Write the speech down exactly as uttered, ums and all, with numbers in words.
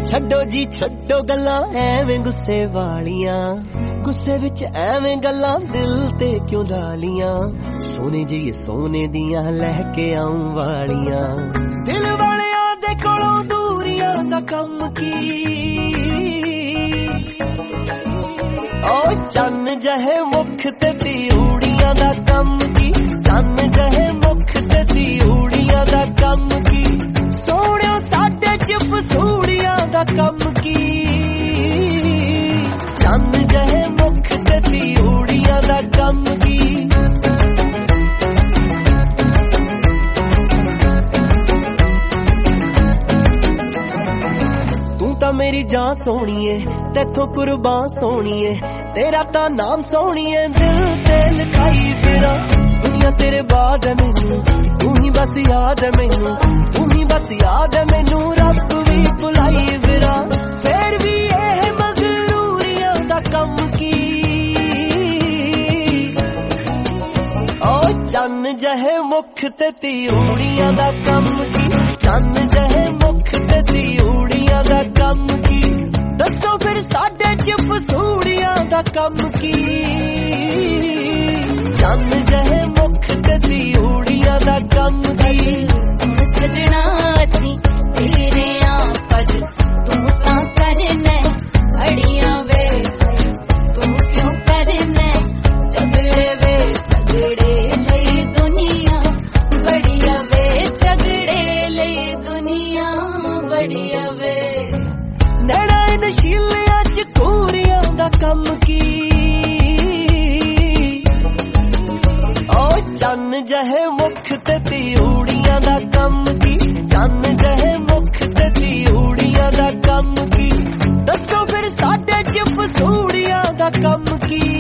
ਛੱਡੋ ਜੀ ਛੱਡੋ ਗੱਲਾਂ ਐਵੇਂ ਗੁੱਸੇ ਵਾਲੀਆਂ, ਗੁੱਸੇ ਵਿੱਚ ਐਵੇਂ ਗੱਲਾਂ ਦਿਲ ਤੇ ਕਿਉਂ ਡਾਲੀਆਂ। ਸੋਨੇ ਜਿਹੇ ਸੋਨੇ ਦੀਆਂ ਲੈ ਕੇ ਆਉਣ ਵਾਲੀਆਂ, ਦਿਲ ਵਾਲਿਆਂ ਦੇ ਕੋਲੋਂ ਦੂਰੀਆਂ ਦਾ ਕੰਮ ਕੀ। ਓ ਚੰਨ ਜਿਹੇ ਮੁੱਖ ਤੇ ਤਿਊੜੀਆਂ ਦਾ ਕੰਮ ਕੀ, ਚੰਨ ਜਿਹੇ ਮੁੱਖ ਤੇ ਤਿਊੜੀਆਂ ਦਾ ਕੰਮ ਕੀ। ਸੋਹਣਿਓ ਸਾਡੇ ਚ ਫਸੂੜੀਆਂ ਦਾ ਕੰਮ ਕੀ, ਚੰਨ ਜਿਹੇ ਮੁੱਖ ਤੇ ਤਿਊੜੀਆਂ ਦਾ ਕੰਮ ਕੀ। ਤੂੰ ਤਾਂ ਮੇਰੀ ਜਾਨ ਸੋਹਣੀਏ, ਤੈਥੋਂ ਕੁਰਬਾਨ ਸੋਹਣੀਏ, ਤੇਰਾ ਤਾਂ ਨਾਮ ਸੋਹਣੀਏ ਦਿਲ ਤੇ ਲਿਖਾਈ ਫਿਰਾਂ। ਦੁਨੀਆ ਤੇਰੇ ਬਾਅਦ ਹੈ ਮੈਨੂੰ, ਤੂੰ ਹੀ ਬਸ ਯਾਦ ਹੈ ਮੈਨੂੰ, ਤੂੰ ਹੀ ਬਸ ਯਾਦ ਹੈ ਮੈਨੂੰ। ਰੱਬ ਵੀ ਭੁਲਾਈ ਫਿਰਾਂ, ਫੇਰ ਵੀ ਇਹ ਮਗਰੂਰੀਆਂ ਦਾ ਕੰਮ ਕੀ। ਓ ਚੰਨ ਜਿਹੇ ਮੁੱਖ ਤੇ ਤਿਊੜੀਆਂ ਦਾ ਕੰਮ ਕੀ, ਚੰਨ ਜਿਹੇ ਮੁੱਖ ਤੇ ਤਿਊੜੀਆਂ ਦਾ ਕੰਮ ਕੀ। ਦੱਸੋ ਫਿਰ ਸਾਡੇ ਚ ਫਸੂੜੀਆਂ ਦਾ ਕੰਮ ਕੀ, ਚੰਨ ਜਿਹੇ ਮੁੱਖ ਤੇ ਤਿਊੜੀਆਂ ਦਾ ਕੰਮ ਕੀ। ਸਜਣਾ ਅਸੀਂ ਤੇਰੇ ਆਪਜ, ਤੂੰ ਤਾਂ ਕਰਨਾ ਅੜੀਆਂ ਵੇ, ਤੂੰ ਕਿਉਂ ਕਰਨਾ ਝਗੜੇ ਵੇ। ਝਗੜੇ ਲਈ ਦੁਨੀਆ ਬੜੀਆ ਵੇ, ਝਗੜੇ ਲਈ ਦੁਨੀਆ ਬੜੀਆ ਵੇ। ਨੈਣਾ ਨਸ਼ੀਲਿਆਂ ਚ ਕੋਰੀਆਂ ਦਾ ਕੰਮ ਕੀ। ਓ ਚੰਨ ਜਿਹੇ ਮੁੱਖ ਤੇ ਤਿਊੜੀਆਂ ਦਾ ਕੰਮ ਕੀ, ਚੰਨ ਜਿਹੇ ਮੁੱਖ ਤੇ ਤਿਊੜੀਆਂ ਦਾ ਕੰਮ ਕੀ। ਦੱਸੋ ਫਿਰ ਸਾਡੇ ਚ ਫਸੂੜੀਆਂ ਦਾ ਕੰਮ ਕੀ।